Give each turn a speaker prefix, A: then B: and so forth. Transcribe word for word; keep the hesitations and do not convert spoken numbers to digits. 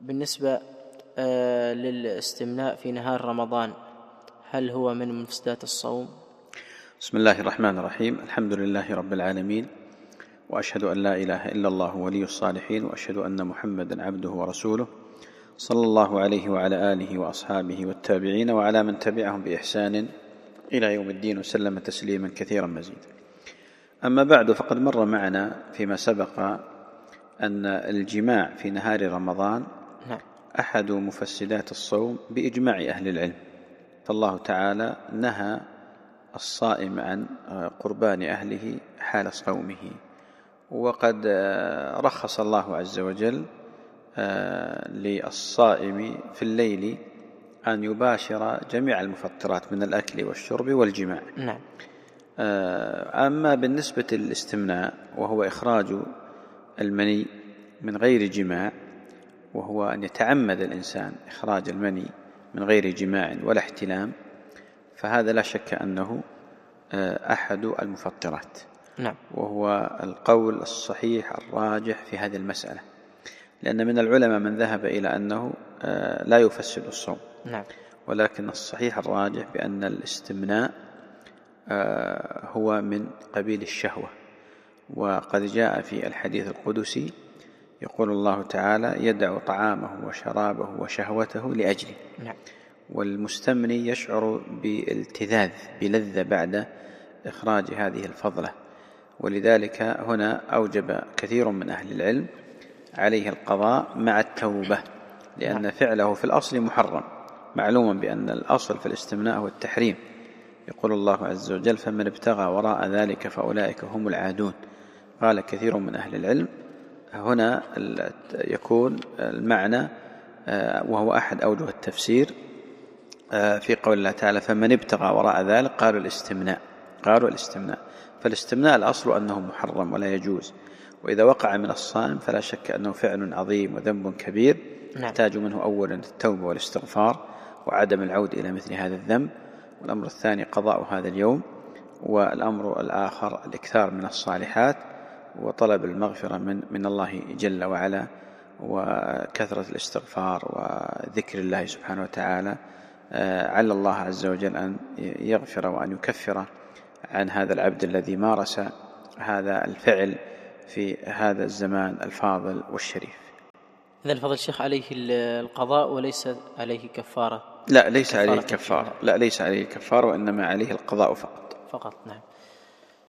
A: بالنسبة آه للاستمناء في نهار رمضان، هل هو من مفسدات الصوم؟
B: بسم الله الرحمن الرحيم. الحمد لله رب العالمين، وأشهد أن لا إله إلا الله ولي الصالحين، وأشهد أن محمدا عبده ورسوله، صلى الله عليه وعلى آله وأصحابه والتابعين وعلى من تبعهم بإحسان إلى يوم الدين، وسلم تسليما كثيرا مزيدا. أما بعد، فقد مر معنا فيما سبق أن الجماع في نهار رمضان أحد مفسدات الصوم بإجماع أهل العلم، فالله تعالى نهى الصائم عن قربان أهله حال صومه، وقد رخص الله عز وجل للصائم في الليل أن يباشر جميع المفطرات من الأكل والشرب والجماع.
A: نعم.
B: أما بالنسبة للاستمناء، وهو إخراج المني من غير جماع، وهو أن يتعمد الإنسان إخراج المني من غير جماع ولا احتلام، فهذا لا شك أنه أحد المفطرات.
A: نعم.
B: وهو القول الصحيح الراجح في هذه المسألة، لأن من العلماء من ذهب إلى أنه لا يفسد الصوم.
A: نعم.
B: ولكن الصحيح الراجح بأن الاستمناء هو من قبيل الشهوة، وقد جاء في الحديث القدسي يقول الله تعالى: يدع طعامه وشرابه وشهوته لأجله.
A: نعم.
B: والمستمني يشعر بالتذاذ بلذة بعد إخراج هذه الفضلة، ولذلك هنا أوجب كثير من أهل العلم عليه القضاء مع التوبة، لأن نعم. فعله في الأصل محرم، معلوما بأن الأصل في الاستمناء هو التحريم. يقول الله عز وجل: فمن ابتغى وراء ذلك فأولئك هم العادون. قال كثير من أهل العلم هنا يكون المعنى، وهو أحد أوجه التفسير في قول الله تعالى: فمن ابتغى وراء ذلك، قالوا الاستمناء قالوا الاستمناء فالاستمناء الأصل أنه محرم ولا يجوز، وإذا وقع من الصائم فلا شك أنه فعل عظيم وذنب كبير يحتاج منه أولا التوبة والاستغفار وعدم العود إلى مثل هذا الذنب، والأمر الثاني قضاء هذا اليوم، والأمر الآخر الإكثار من الصالحات وطلب المغفرة من, من الله جل وعلا، وكثرة الاستغفار وذكر الله سبحانه وتعالى، على الله عز وجل أن يغفر وأن يكفر عن هذا العبد الذي مارس هذا الفعل في هذا الزمان الفاضل والشريف.
A: إذا الفضل الشيخ عليه القضاء وليس عليه كفارة؟
B: لا، ليس عليه كفارة. لا، ليس عليه كفارة، وإنما عليه القضاء فقط.
A: فقط. نعم.